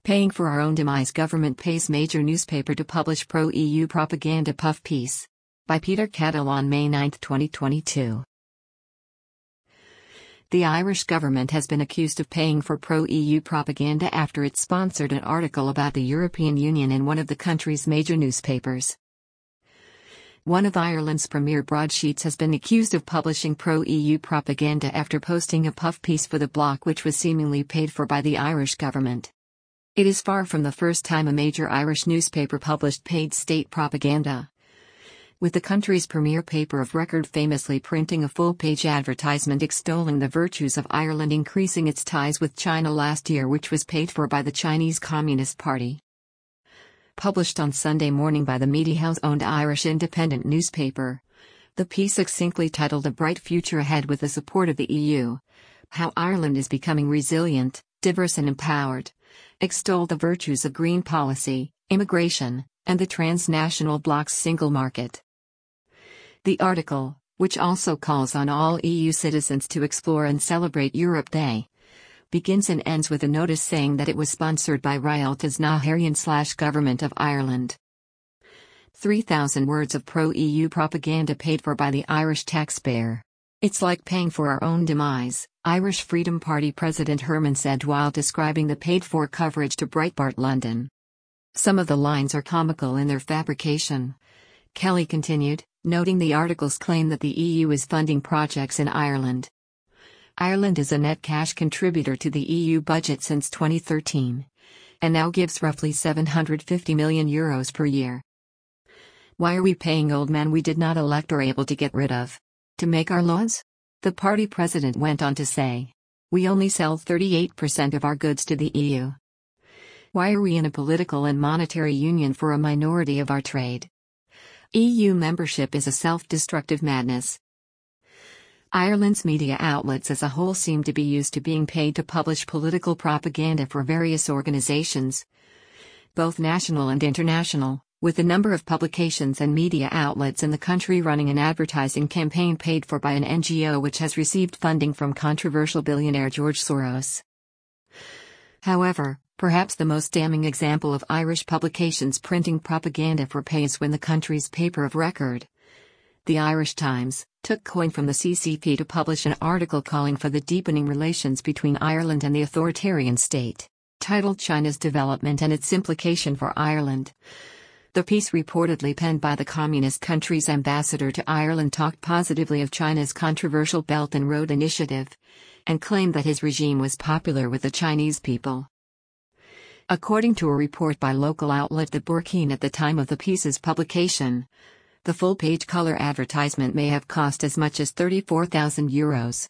Paying for our own demise. Government pays major newspaper to publish pro-EU propaganda puff piece. By Peter Cattle on May 9, 2022. The Irish government has been accused of paying for pro-EU propaganda after it sponsored an article about the European Union in one of the country's major newspapers. One of Ireland's premier broadsheets has been accused of publishing pro-EU propaganda after posting a puff piece for the bloc which was seemingly paid for by the Irish government. It is far from the first time a major Irish newspaper published paid state propaganda, with the country's premier paper of record famously printing a full-page advertisement extolling the virtues of Ireland increasing its ties with China last year, which was paid for by the Chinese Communist Party. Published on Sunday morning by the media house-owned Irish Independent newspaper, the piece succinctly titled A Bright Future Ahead with the Support of the EU, How Ireland is Becoming Resilient, Diverse and Empowered, extolled the virtues of green policy, immigration, and the transnational bloc's single market. The article, which also calls on all EU citizens to explore and celebrate Europe Day, begins and ends with a notice saying that it was sponsored by Rialtas na hÉireann/Government of Ireland. 3,000 words of pro-EU propaganda paid for by the Irish taxpayer. It's like paying for our own demise, Irish Freedom Party President Herman said while describing the paid-for coverage to Breitbart London. Some of the lines are comical in their fabrication, Kelly continued, noting the article's claim that the EU is funding projects in Ireland. Ireland is a net cash contributor to the EU budget since 2013, and now gives roughly €750 million per year. Why are we paying old men we did not elect or able to get rid of? To make our laws? The party president went on to say. We only sell 38% of our goods to the EU. Why are we in a political and monetary union for a minority of our trade? EU membership is a self-destructive madness. Ireland's media outlets as a whole seem to be used to being paid to publish political propaganda for various organizations, both national and international, with a number of publications and media outlets in the country running an advertising campaign paid for by an NGO which has received funding from controversial billionaire George Soros. However, perhaps the most damning example of Irish publications printing propaganda for pay is when the country's paper of record, the Irish Times, took coin from the CCP to publish an article calling for the deepening relations between Ireland and the authoritarian state, titled China's Development and Its Implication for Ireland. The piece, reportedly penned by the communist country's ambassador to Ireland, talked positively of China's controversial Belt and Road Initiative, and claimed that his regime was popular with the Chinese people. According to a report by local outlet The Burkeen at the time of the piece's publication, the full-page color advertisement may have cost as much as €34,000,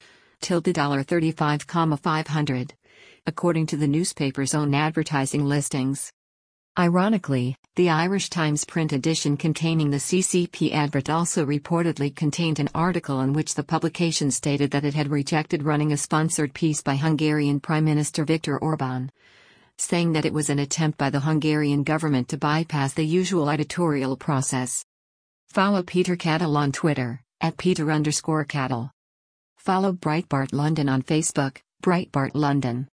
$35,500, according to the newspaper's own advertising listings. Ironically, the Irish Times print edition containing the CCP advert also reportedly contained an article in which the publication stated that it had rejected running a sponsored piece by Hungarian Prime Minister Viktor Orbán, saying that it was an attempt by the Hungarian government to bypass the usual editorial process. Follow Peter Cattle on Twitter, @Peter_Cattle. Follow Breitbart London on Facebook, Breitbart London.